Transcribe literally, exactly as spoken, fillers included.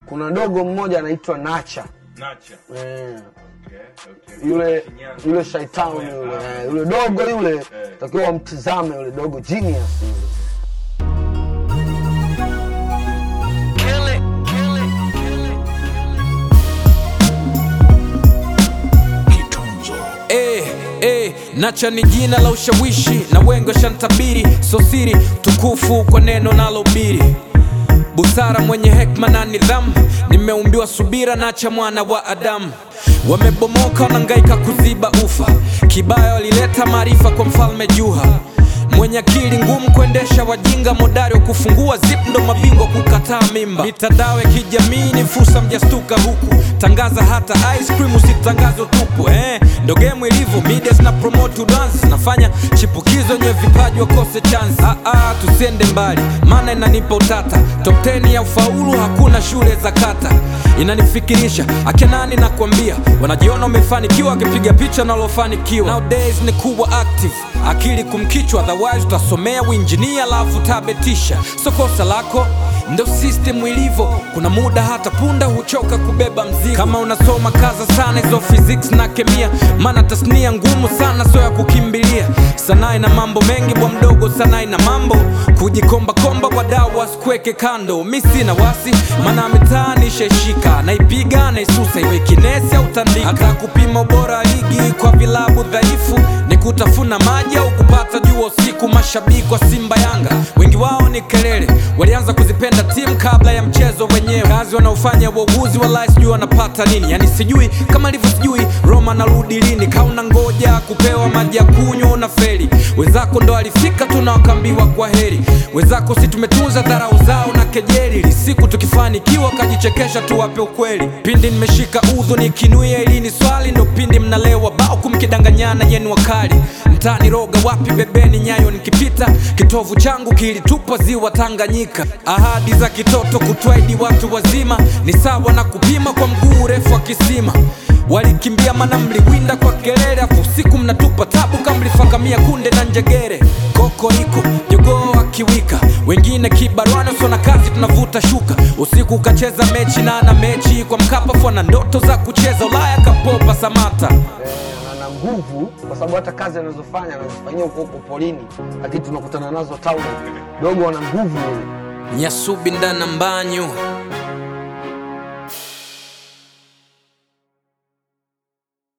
Kuna dogo mmoja anaitwa Nacha. Nacha. Eh. Okay, okay. Yule yule shaitani yule, eh, yule dogo yule, eh. Takiwa mtizame yule dogo genius yule. Eh, Nacha ni jina la ushawishi na wengi washantabiri, so siri tukufu kwa neno nalohubiri. Busara mwenye hekma na nidhamu, nimeumbiwa subira. Nacha mwana wa Adamu. Wamebomoka wanangaika kuziba ufa, kibaya walileta maarifa kwa mfalme Juha. Mwenye akili ngumu kuendesha wajinga, modari wa kufungua zip ndo mabingwa kukataa mimba. Mitandao ya kijamii ni fursa, mjastuka huku. Tangaza hata ice cream, usitangaze utupu. Eh, ndo game ilivyo, media na promote dance. Nafanya chipukizo nye vipaji wakose chance. Ah ah, tusiende mbali, maana inanipa utata. Top ten ya ufaulu, hakuna shule za kata. Inanifikirisha, akenani na kuambia wanajiona wamefanikiwa, akipiga picha na lofanikiwa. Nowadays ni kuwa active, akili kumkichwa, otherwise utasomea uinjinia alafu tabetisha. So kosa lako, ndo system ilivyo. Kuna muda hata punda huchoka kubeba mzigo. Kama unasoma kaza sana hizo physics na kemia, maana tasnia ngumu sana, so ya kukimbilia. Sanaa ina mambo mengi bwa mdogo, sanaa ina mambo kujikomba komba, wadau wasikweke kando. Mi sina wasi, maana mitaani sheshika, naipiga naisusa iwe kinesi au tandika. Hata kupima ubora ligi kwa vilabu dhaifu ni kutafuna maji au kupata jua usiku. Mashabiki wa Simba Yanga wengi wao ni kelele, walianza kuzipenda timu kabla ya mchezo wenyewe. Kazi wanaofanya wauguzi wallahi sijui wanapata nini. Yani sijui kama livyo sijui Roma narudi lini. Kauna ngoja kupewa maji ya kunywa unafeli. Wenzako ndo alifika tunawakambiwa kwa heri. Wenzako si tumetunza dharau zao na kejeli. Lisiku tukifanikiwa kajichekesha tuwape ukweli. Pindi nimeshika udhu nikinuia ili ni swali, ndo pindi mnalewa bao kumkidanganyana yenu wakali. Mtani roga wapi bebeni nyayo nikipita, kitovu changu kilitupa ziwa Tanganyika. Ahadi za kitoto kutwaidi watu wazima, ni sawa na kupima kwa mguu urefu wa kisima. Walikimbia mana mliwinda kwa kelele, afu usiku mnatupa tabu kama mlifakamia kunde na njegere. Koko iko jogoo akiwika, wengine kibarwana sona kazi tunavuta shuka. Usiku ukacheza mechi na ana mechi kwa Mkapa, fwana ndoto za kucheza Ulaya kapopa Samata. Ana nguvu kwa sababu hata kazi anazofanya anazifanyia huko huko polini, lakini tunakutana nazo town. Dogo ana nguvu. Nyasubi ndana mbanyu.